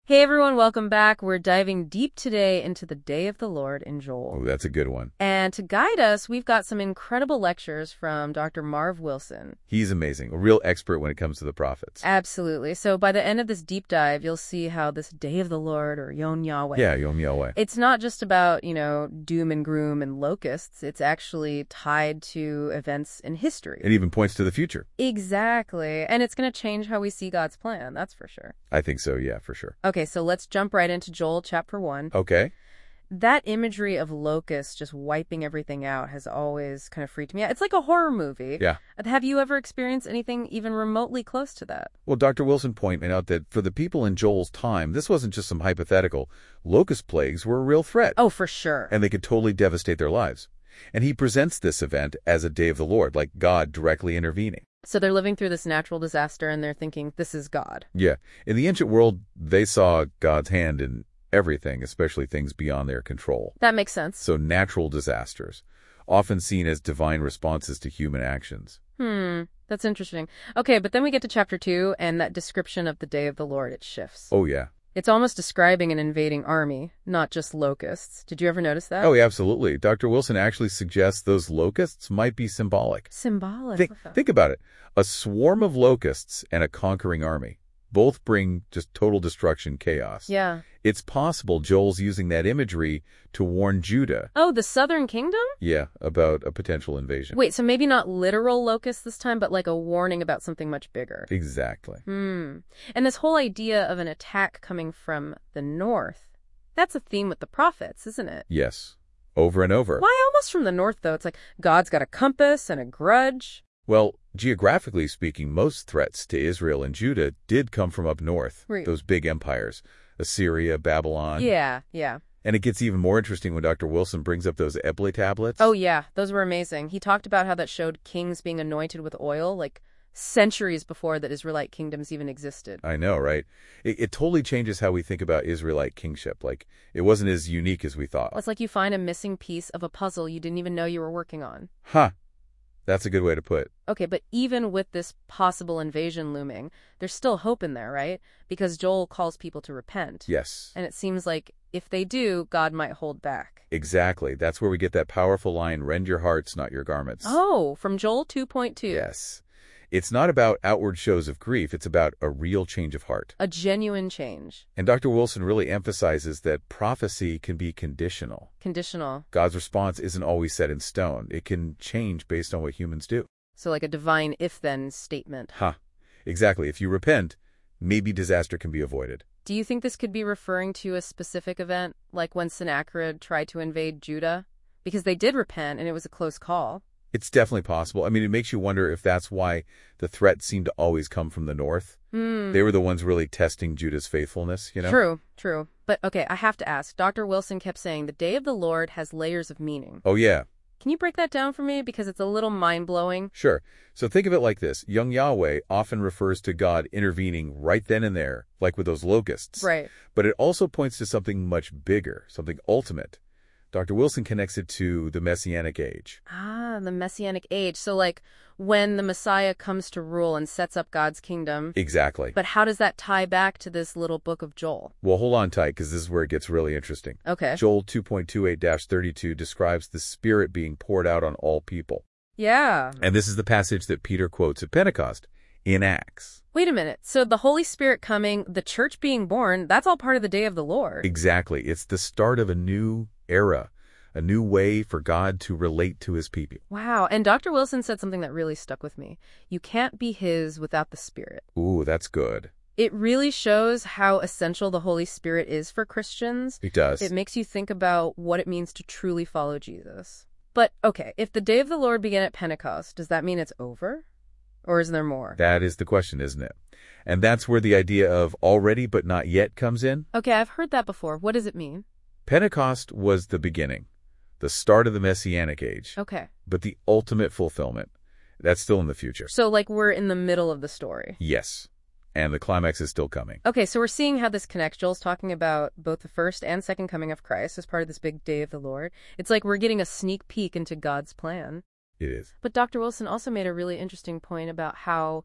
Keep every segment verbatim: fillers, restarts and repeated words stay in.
Hey everyone, welcome back. We're diving deep today into the Day of the Lord in Joel. Oh, that's a good one. And to guide us, we've got some incredible lectures from Doctor Marv Wilson. He's amazing, a real expert when it comes to the prophets. Absolutely. So by the end of this deep dive, you'll see how this Day of the Lord, or Yom Yahweh. Yeah, Yom Yahweh. It's not just about, you know, doom and gloom and locusts. It's actually tied to events in history. It even points to the future. Exactly. And it's going to change how we see God's plan, that's for sure. I think so, yeah, for sure. Okay, so let's jump right into Joel chapter one. Okay. That imagery of locusts just wiping everything out has always kind of freaked me out. It's like a horror movie. Yeah. Have you ever experienced anything even remotely close to that? Well, Doctor Wilson pointed out that for the people in Joel's time, this wasn't just some hypothetical. Locust plagues were a real threat. Oh, for sure. And they could totally devastate their lives. And he presents this event as a day of the Lord, like God directly intervening. So they're living through this natural disaster and they're thinking, this is God. Yeah. In the ancient world, they saw God's hand in everything, especially things beyond their control. That makes sense. So natural disasters, often seen as divine responses to human actions. Hmm, that's interesting. Okay, but then we get to chapter two, and that description of the day of the Lord, it shifts. Oh, yeah. It's almost describing an invading army, not just locusts. Did you ever notice that? Oh, yeah, absolutely. Doctor Wilson actually suggests those locusts might be symbolic. Symbolic. Think, think about it. A swarm of locusts and a conquering army. Both bring just total destruction, chaos. Yeah. It's possible Joel's using that imagery to warn Judah. Oh, the southern kingdom? Yeah, about a potential invasion. Wait, so maybe not literal locusts this time, but like a warning about something much bigger. Exactly. Hmm. And this whole idea of an attack coming from the north, that's a theme with the prophets, isn't it? Yes. Over and over. Why almost from the north, though? It's like God's got a compass and a grudge. Well, geographically speaking, most threats to Israel and Judah did come from up north. Right. Those big empires. Assyria, Babylon. Yeah, yeah. And it gets even more interesting when Doctor Wilson brings up those Ebli tablets. Oh, yeah. Those were amazing. He talked about how that showed kings being anointed with oil, like centuries before the Israelite kingdoms even existed. I know, right? It, it totally changes how we think about Israelite kingship. Like, it wasn't as unique as we thought. It's like you find a missing piece of a puzzle you didn't even know you were working on. Huh. That's a good way to put it. Okay, but even with this possible invasion looming, there's still hope in there, right? Because Joel calls people to repent. Yes. And it seems like if they do, God might hold back. Exactly. That's where we get that powerful line, rend your hearts, not your garments. Oh, from Joel two point two. Yes. It's not about outward shows of grief. It's about a real change of heart. A genuine change. And Doctor Wilson really emphasizes that prophecy can be conditional. Conditional. God's response isn't always set in stone. It can change based on what humans do. So like a divine if-then statement. Huh. Exactly. If you repent, maybe disaster can be avoided. Do you think this could be referring to a specific event, like when Sennacherib tried to invade Judah? Because they did repent and it was a close call. It's definitely possible. I mean, it makes you wonder if that's why the threat seemed to always come from the north. Mm. They were the ones really testing Judah's faithfulness, you know? True, true. But okay, I have to ask. Doctor Wilson kept saying the day of the Lord has layers of meaning. Oh, yeah. Can you break that down for me? Because it's a little mind-blowing. Sure. So think of it like this. Young Yahweh often refers to God intervening right then and there, like with those locusts. Right. But it also points to something much bigger, something ultimate. Doctor Wilson connects it to the Messianic age. Ah, the Messianic age. So like when the Messiah comes to rule and sets up God's kingdom. Exactly. But how does that tie back to this little book of Joel? Well, hold on tight, because this is where it gets really interesting. Okay. Joel two point two eight dash thirty-two describes the Spirit being poured out on all people. Yeah. And this is the passage that Peter quotes at Pentecost in Acts. Wait a minute. So the Holy Spirit coming, the church being born, that's all part of the day of the Lord. Exactly. It's the start of a new era, a new way for God to relate to his people. Wow. And Doctor Wilson said something that really stuck with me. You can't be his without the Spirit. Ooh, that's good. It really shows how essential the Holy Spirit is for Christians. It does. It makes you think about what it means to truly follow Jesus. But, okay, if the day of the Lord began at Pentecost, does that mean it's over? Or is there more? That is the question, isn't it? And that's where the idea of already but not yet comes in. Okay, I've heard that before. What does it mean? Pentecost was the beginning, the start of the Messianic age. Okay. But the ultimate fulfillment, that's still in the future. So, like, we're in the middle of the story. Yes. And the climax is still coming. Okay, so we're seeing how this connects. Joel's talking about both the first and second coming of Christ as part of this big day of the Lord. It's like we're getting a sneak peek into God's plan. It is. But Doctor Wilson also made a really interesting point about how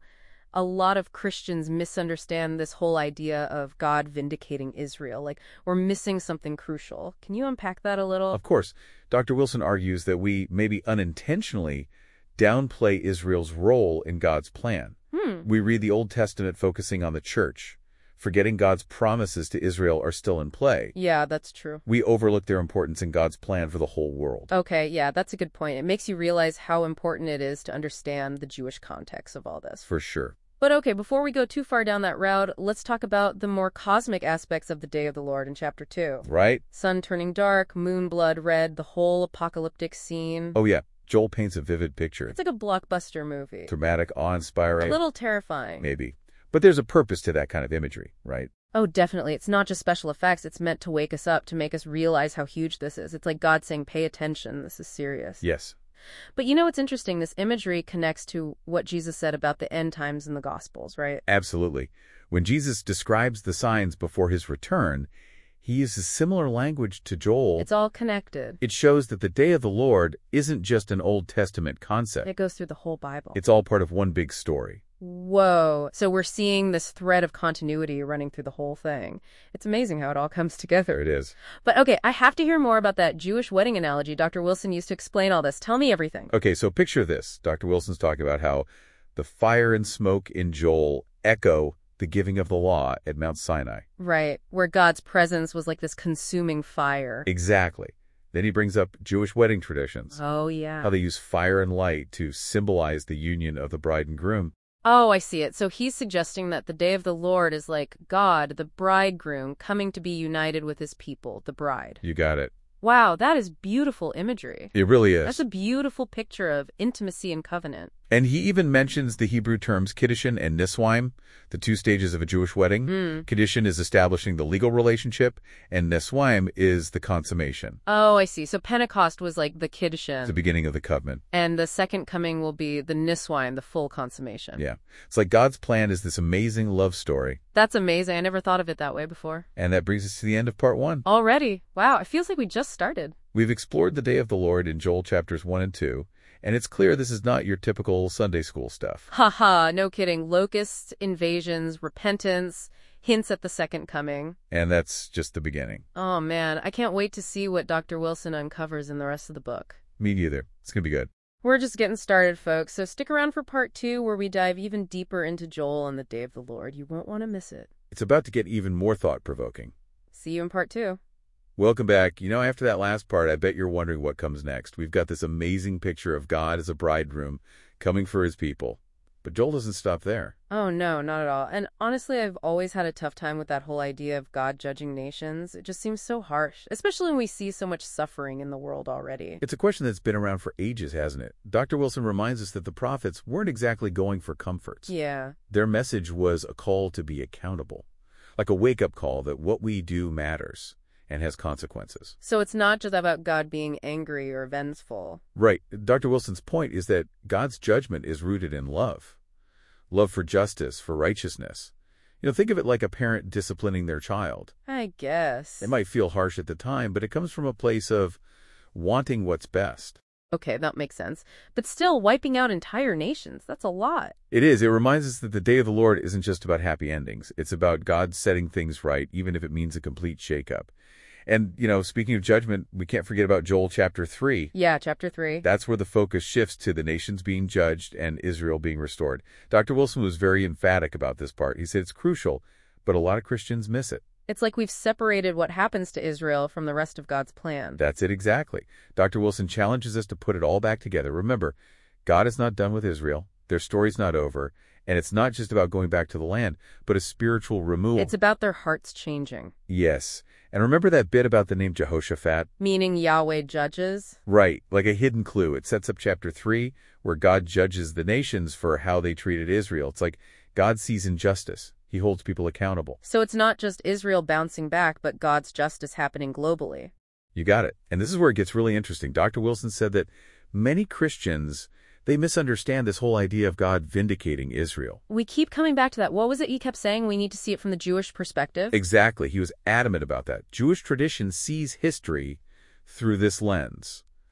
a lot of Christians misunderstand this whole idea of God vindicating Israel. Like, we're missing something crucial. Can you unpack that a little? Of course, Doctor Wilson argues that we maybe unintentionally downplay Israel's role in God's plan. Hmm. We read the Old Testament focusing on the church, forgetting God's promises to Israel are still in play. Yeah, that's true. We overlook their importance in God's plan for the whole world. Okay, yeah, that's a good point. It makes you realize how important it is to understand the Jewish context of all this. For sure. But okay, before we go too far down that route, let's talk about the more cosmic aspects of the Day of the Lord in chapter two. Right? Sun turning dark, moon blood red, the whole apocalyptic scene. Oh, yeah. Joel paints a vivid picture. It's like a blockbuster movie. Dramatic, awe-inspiring. A little terrifying. Maybe. But there's a purpose to that kind of imagery, right? Oh, definitely. It's not just special effects. It's meant to wake us up, to make us realize how huge this is. It's like God saying, pay attention. This is serious. Yes. But you know what's interesting? This imagery connects to what Jesus said about the end times in the Gospels, right? Absolutely. When Jesus describes the signs before his return, he uses similar language to Joel. It's all connected. It shows that the day of the Lord isn't just an Old Testament concept. It goes through the whole Bible. It's all part of one big story. Whoa. So we're seeing this thread of continuity running through the whole thing. It's amazing how it all comes together. There it is. But okay, I have to hear more about that Jewish wedding analogy Doctor Wilson used to explain all this. Tell me everything. Okay, so picture this. Doctor Wilson's talking about how the fire and smoke in Joel echo the giving of the law at Mount Sinai. Right, where God's presence was like this consuming fire. Exactly. Then he brings up Jewish wedding traditions. Oh, yeah. How they use fire and light to symbolize the union of the bride and groom. Oh, I see it. So he's suggesting that the day of the Lord is like God, the bridegroom, coming to be united with his people, the bride. You got it. Wow, that is beautiful imagery. It really is. That's a beautiful picture of intimacy and covenant. And he even mentions the Hebrew terms kiddushin and niswaim, the two stages of a Jewish wedding. Mm. Kiddushin is establishing the legal relationship, and niswaim is the consummation. Oh, I see. So Pentecost was like the kiddushin. The beginning of the covenant. And the second coming will be the niswaim, the full consummation. Yeah. It's like God's plan is this amazing love story. That's amazing. I never thought of it that way before. And that brings us to the end of part one. Already? Wow, it feels like we just started. We've explored the day of the Lord in Joel chapters one and two, and it's clear this is not your typical Sunday school stuff. Haha, no kidding. Locusts, invasions, repentance, hints at the second coming. And that's just the beginning. Oh man, I can't wait to see what Doctor Wilson uncovers in the rest of the book. Me neither. It's going to be good. We're just getting started, folks, so stick around for part two where we dive even deeper into Joel and the Day of the Lord. You won't want to miss it. It's about to get even more thought-provoking. See you in part two. Welcome back. You know, after that last part, I bet you're wondering what comes next. We've got this amazing picture of God as a bridegroom coming for his people. But Joel doesn't stop there. Oh, no, not at all. And honestly, I've always had a tough time with that whole idea of God judging nations. It just seems so harsh, especially when we see so much suffering in the world already. It's a question that's been around for ages, hasn't it? Doctor Wilson reminds us that the prophets weren't exactly going for comforts. Yeah. Their message was a call to be accountable, like a wake-up call that what we do matters and has consequences. So it's not just about God being angry or vengeful. Right. Doctor Wilson's point is that God's judgment is rooted in love. Love for justice, for righteousness. You know, think of it like a parent disciplining their child. I guess. It might feel harsh at the time, but it comes from a place of wanting what's best. Okay, that makes sense. But still, wiping out entire nations, that's a lot. It is. It reminds us that the day of the Lord isn't just about happy endings. It's about God setting things right, even if it means a complete shakeup. And, you know, speaking of judgment, we can't forget about Joel chapter three. Yeah, chapter three. That's where the focus shifts to the nations being judged and Israel being restored. Doctor Wilson was very emphatic about this part. He said it's crucial, but a lot of Christians miss it. It's like we've separated what happens to Israel from the rest of God's plan. That's it exactly. Doctor Wilson challenges us to put it all back together. Remember, God is not done with Israel. Their story's not over. And it's not just about going back to the land, but a spiritual renewal. It's about their hearts changing. Yes. And remember that bit about the name Jehoshaphat? Meaning Yahweh judges? Right, like a hidden clue. It sets up chapter three, where God judges the nations for how they treated Israel. It's like God sees injustice. He holds people accountable. So it's not just Israel bouncing back, but God's justice happening globally. You got it. And this is where it gets really interesting. Doctor Wilson said that many Christians, they misunderstand this whole idea of God vindicating Israel. We keep coming back to that. What was it you kept saying? We need to see it from the Jewish perspective? Exactly. He was adamant about that. Jewish tradition sees history through this lens.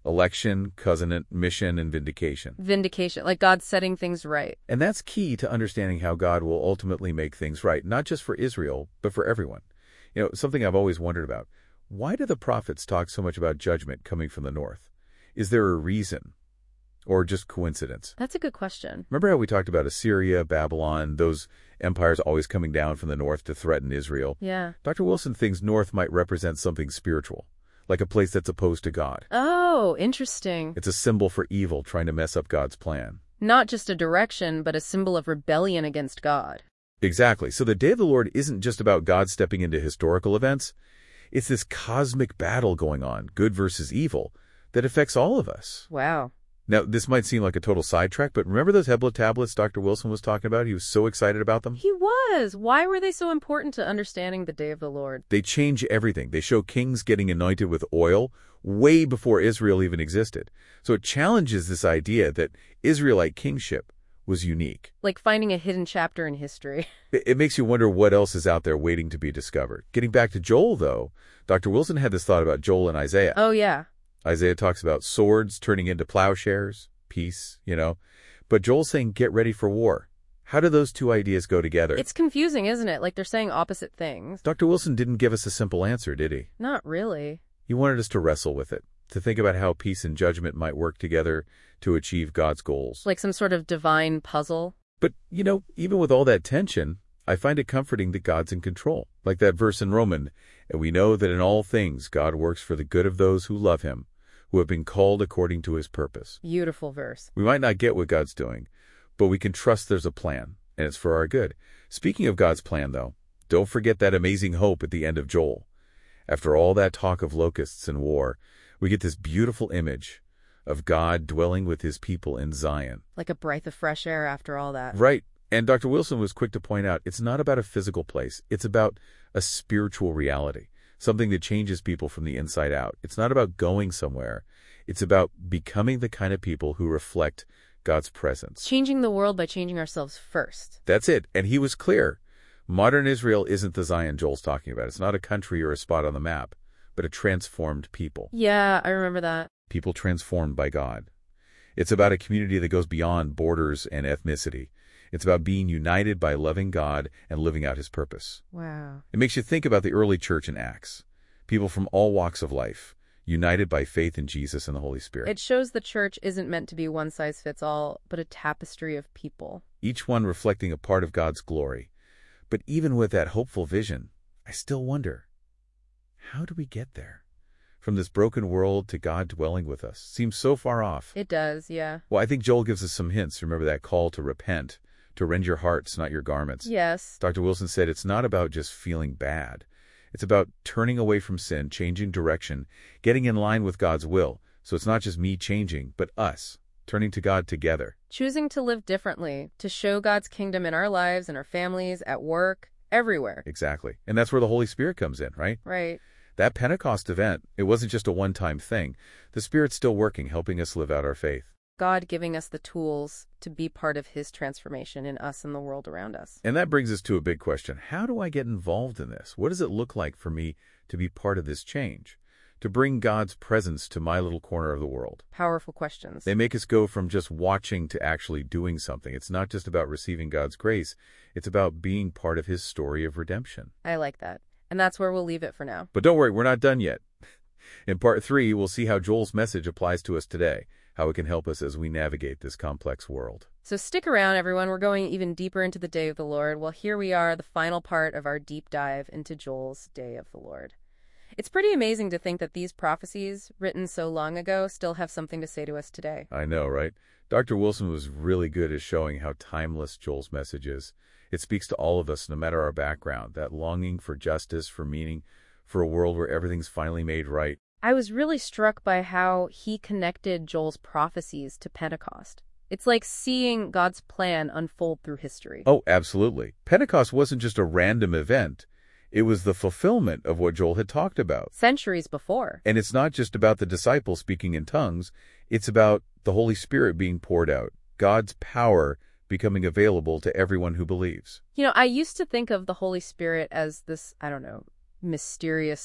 Election, covenant, mission, and vindication. Vindication, like God setting things right. And that's key to understanding how God will ultimately make things right, not just for Israel, but for everyone. You know, something I've always wondered about. Why do the prophets talk so much about judgment coming from the north? Is there a reason? Or just coincidence? That's a good question. Remember how we talked about Assyria, Babylon, those empires always coming down from the north to threaten Israel? Yeah. Doctor Wilson thinks north might represent something spiritual, like a place that's opposed to God. Oh, interesting. It's a symbol for evil trying to mess up God's plan. Not just a direction, but a symbol of rebellion against God. Exactly. So the Day of the Lord isn't just about God stepping into historical events. It's this cosmic battle going on, good versus evil, that affects all of us. Wow. Now, this might seem like a total sidetrack, but remember those Hebla tablets Doctor Wilson was talking about? He was so excited about them. He was. Why were they so important to understanding the Day of the Lord? They change everything. They show kings getting anointed with oil way before Israel even existed. So it challenges this idea that Israelite kingship was unique. Like finding a hidden chapter in history. It, it makes you wonder what else is out there waiting to be discovered. Getting back to Joel, though, Doctor Wilson had this thought about Joel and Isaiah. Oh, yeah. Isaiah talks about swords turning into plowshares, peace, you know. But Joel's saying get ready for war. How do those two ideas go together? It's confusing, isn't it? Like they're saying opposite things. Doctor Wilson didn't give us a simple answer, did he? Not really. He wanted us to wrestle with it, to think about how peace and judgment might work together to achieve God's goals. Like some sort of divine puzzle. But, you know, even with all that tension, I find it comforting that God's in control. Like that verse in Romans, and we know that in all things God works for the good of those who love him, who have been called according to his purpose. Beautiful verse. We might not get what God's doing, but we can trust there's a plan, and it's for our good. Speaking of God's plan, though, don't forget that amazing hope at the end of Joel. After all that talk of locusts and war, we get this beautiful image of God dwelling with his people in Zion. Like a breath of fresh air after all that. Right. And Doctor Wilson was quick to point out, it's not about a physical place. It's about a spiritual reality. Something that changes people from the inside out. It's not about going somewhere. It's about becoming the kind of people who reflect God's presence. Changing the world by changing ourselves first. That's it. And he was clear. Modern Israel isn't the Zion Joel's talking about. It's not a country or a spot on the map, but a transformed people. Yeah, I remember that. People transformed by God. It's about a community that goes beyond borders and ethnicity. It's about being united by loving God and living out his purpose. Wow. It makes you think about the early church in Acts. People from all walks of life, united by faith in Jesus and the Holy Spirit. It shows the church isn't meant to be one size fits all, but a tapestry of people. Each one reflecting a part of God's glory. But even with that hopeful vision, I still wonder, how do we get there? From this broken world to God dwelling with us. Seems so far off. It does, yeah. Well, I think Joel gives us some hints. Remember that call to repent, to rend your hearts, not your garments. Yes. Doctor Wilson said it's not about just feeling bad. It's about turning away from sin, changing direction, getting in line with God's will. So it's not just me changing, but us, turning to God together. Choosing to live differently, to show God's kingdom in our lives, in our families, at work, everywhere. Exactly. And that's where the Holy Spirit comes in, right? Right. That Pentecost event, it wasn't just a one-time thing. The Spirit's still working, helping us live out our faith. God giving us the tools to be part of his transformation in us and the world around us. And that brings us to a big question. How do I get involved in this? What does it look like for me to be part of this change? To bring God's presence to my little corner of the world? Powerful questions. They make us go from just watching to actually doing something. It's not just about receiving God's grace. It's about being part of his story of redemption. I like that. And that's where we'll leave it for now. But don't worry, we're not done yet. In part three, we'll see how Joel's message applies to us today, how it can help us as we navigate this complex world. So stick around, everyone. We're going even deeper into the Day of the Lord. Well, here we are, the final part of our deep dive into Joel's Day of the Lord. It's pretty amazing to think that these prophecies, written so long ago, still have something to say to us today. I know, right? Doctor Wilson was really good at showing how timeless Joel's message is. It speaks to all of us, no matter our background, that longing for justice, for meaning, for a world where everything's finally made right. I was really struck by how he connected Joel's prophecies to Pentecost. It's like seeing God's plan unfold through history. Oh, absolutely. Pentecost wasn't just a random event. It was the fulfillment of what Joel had talked about. Centuries before. And it's not just about the disciples speaking in tongues. It's about the Holy Spirit being poured out, God's power becoming available to everyone who believes. You know, I used to think of the Holy Spirit as this, I don't know, mysterious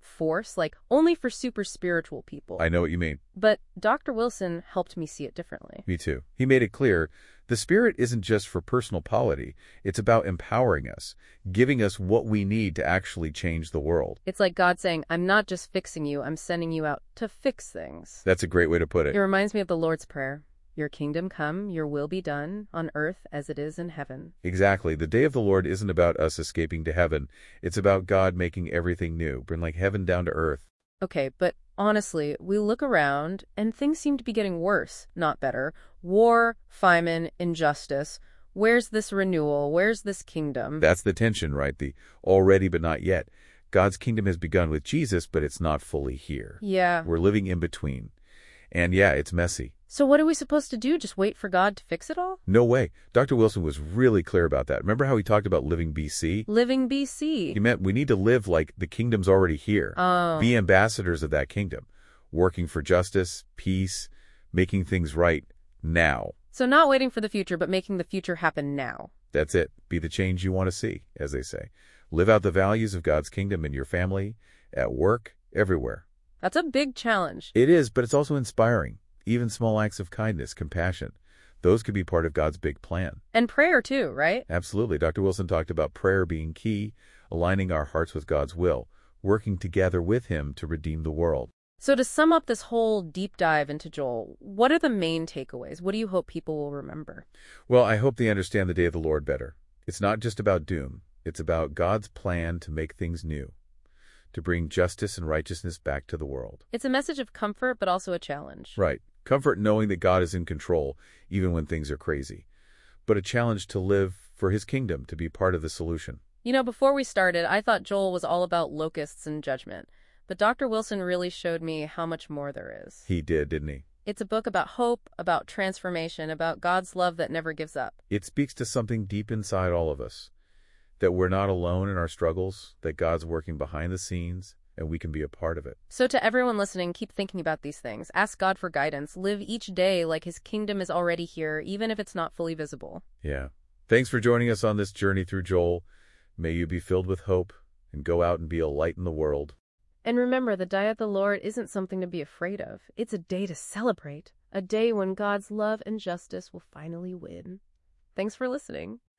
force, like only for super spiritual people. I know what you mean. But Doctor Wilson helped me see it differently. Me too. He made it clear the Spirit isn't just for personal polity. It's about empowering us, giving us what we need to actually change the world. It's like God saying, I'm not just fixing you, I'm sending you out to fix things. That's a great way to put it. It reminds me of the Lord's Prayer. Your kingdom come, your will be done, on earth as it is in heaven. Exactly. The day of the Lord isn't about us escaping to heaven. It's about God making everything new, bring like heaven down to earth. Okay, but honestly, we look around and things seem to be getting worse, not better. War, famine, injustice. Where's this renewal? Where's this kingdom? That's the tension, right? The already but not yet. God's kingdom has begun with Jesus, but it's not fully here. Yeah. We're living in between. And yeah, it's messy. So what are we supposed to do? Just wait for God to fix it all? No way. Doctor Wilson was really clear about that. Remember how he talked about living B C? Living B C. He meant we need to live like the kingdom's already here. Oh. Be ambassadors of that kingdom, working for justice, peace, making things right now. So not waiting for the future, but making the future happen now. That's it. Be the change you want to see, as they say. Live out the values of God's kingdom in your family, at work, everywhere. That's a big challenge. It is, but it's also inspiring. Even small acts of kindness, compassion, those could be part of God's big plan. And prayer too, right? Absolutely. Doctor Wilson talked about prayer being key, aligning our hearts with God's will, working together with Him to redeem the world. So to sum up this whole deep dive into Joel, what are the main takeaways? What do you hope people will remember? Well, I hope they understand the day of the Lord better. It's not just about doom. It's about God's plan to make things new, to bring justice and righteousness back to the world. It's a message of comfort, but also a challenge. Right. Comfort knowing that God is in control, even when things are crazy. But a challenge to live for His kingdom, to be part of the solution. You know, before we started, I thought Joel was all about locusts and judgment. But Doctor Wilson really showed me how much more there is. He did, didn't he? It's a book about hope, about transformation, about God's love that never gives up. It speaks to something deep inside all of us. That we're not alone in our struggles, that God's working behind the scenes, and we can be a part of it. So to everyone listening, keep thinking about these things. Ask God for guidance. Live each day like His kingdom is already here, even if it's not fully visible. Yeah. Thanks for joining us on this journey through Joel. May you be filled with hope and go out and be a light in the world. And remember, the day of the Lord isn't something to be afraid of. It's a day to celebrate. A day when God's love and justice will finally win. Thanks for listening.